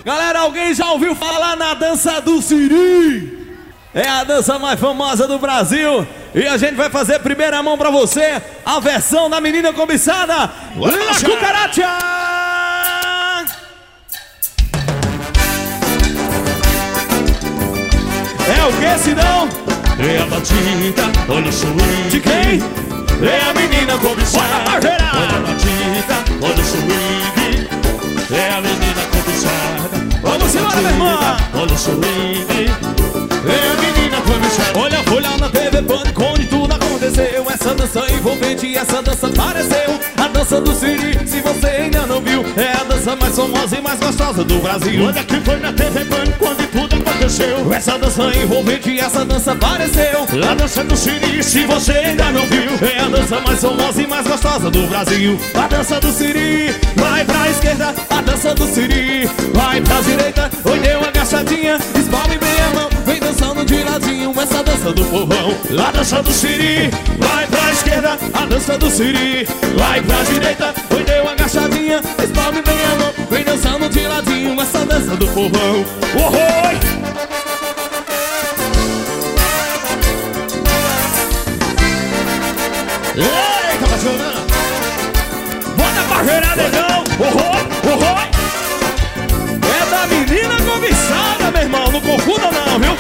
Galera, alguém já ouviu falar na dança do Siri? É a dança mais famosa do Brasil. E a gente vai fazer primeira mão pra você a versão da menina cobiçada, La Cucaracha! É o que, Sidão? É a batida, olha o swing. De quem? É a menina cobiçada. Bora, Parreira! Olha a batida, olha o swing. É a menina cobiçada. Vamos embora, meu irmão! Olha o swing. É a menina cobiçada. Olha, olha na TV Pânico onde tudo aconteceu. Essa dança envolvente, essa dança pareceu a dança do Siri, se você ainda não viu. É a dança mais famosa e mais gostosa do Brasil. Olha que foi na TV Pânico onde tudo aconteceu. Essa dança envolvente, essa dança pareceu a dança do Siri, se você ainda não viu. É a dança mais famosa e mais gostosa do Brasil. A dança do Siri, vai pra esquerda. A dança do Siri, vai pra direita. Oi, deu uma agachadinha, espalme bem a mão. Vem dançando de ladinho, essa dança do povão. A dança do Siri, vai pra esquerda. A dança do Siri, vai pra direita. Oi, deu uma agachadinha, espalme bem a mão. Vem dançando de ladinho, essa dança do povão. Oi! Eita, apaixonando. Bota pra gerar, negão! É da menina cobiçada, meu irmão! Não confunda não, viu?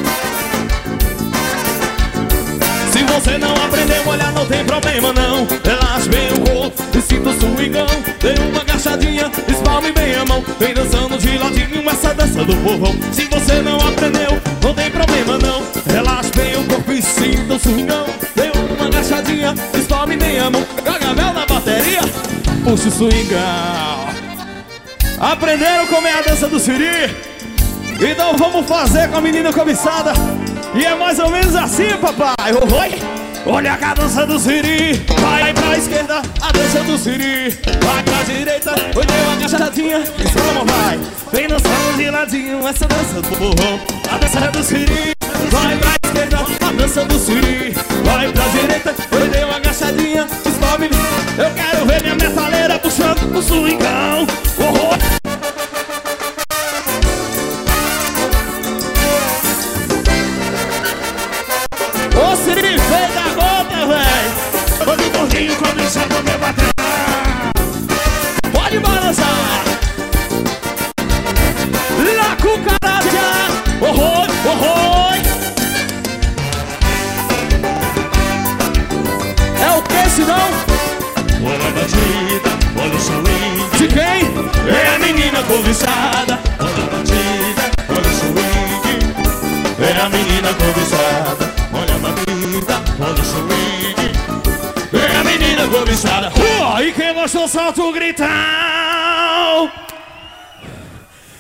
Se você não aprendeu a olhar, não tem problema não. Relaxe bem o corpo e sinta o swingão. Dê uma agachadinha, espalme bem a mão. Vem dançando de ladinho essa dança do povão. Se você não aprendeu, não tem problema não. Relaxe bem o corpo e sinta o swingão. Dê uma agachadinha, espalme bem a mão. Gargamel na bateria, puxa o swingão. Aprenderam como é a dança do Siri? Então vamos fazer com a menina cobiçada. E é mais ou menos assim, papai. Oi! Olha a dança do Siri. Vai pra esquerda, a dança do Siri. Vai pra direita, oi, deu uma agachadinha. Como vai? Vem dançando de ladinho essa dança do povão. A dança do Siri. Vai pra esquerda, a dança do Siri. Vai pra direita, oi, deu uma agachadinha. Sobe. Eu quero ver minha metaleira puxando o swingão. Ô Siri, fez da gota, véi. Olha o gordinho começando a me bater. Pode balançar. La Cucaracha. É o que, Sidão? Olha a batida, olha o swing. De quem? É a menina cobiçada. Olha a batida, olha o swing. É a menina cobiçada. Olha a batida, olha o swing. É a menina cobiçada. E quem gostou, solta o gritar.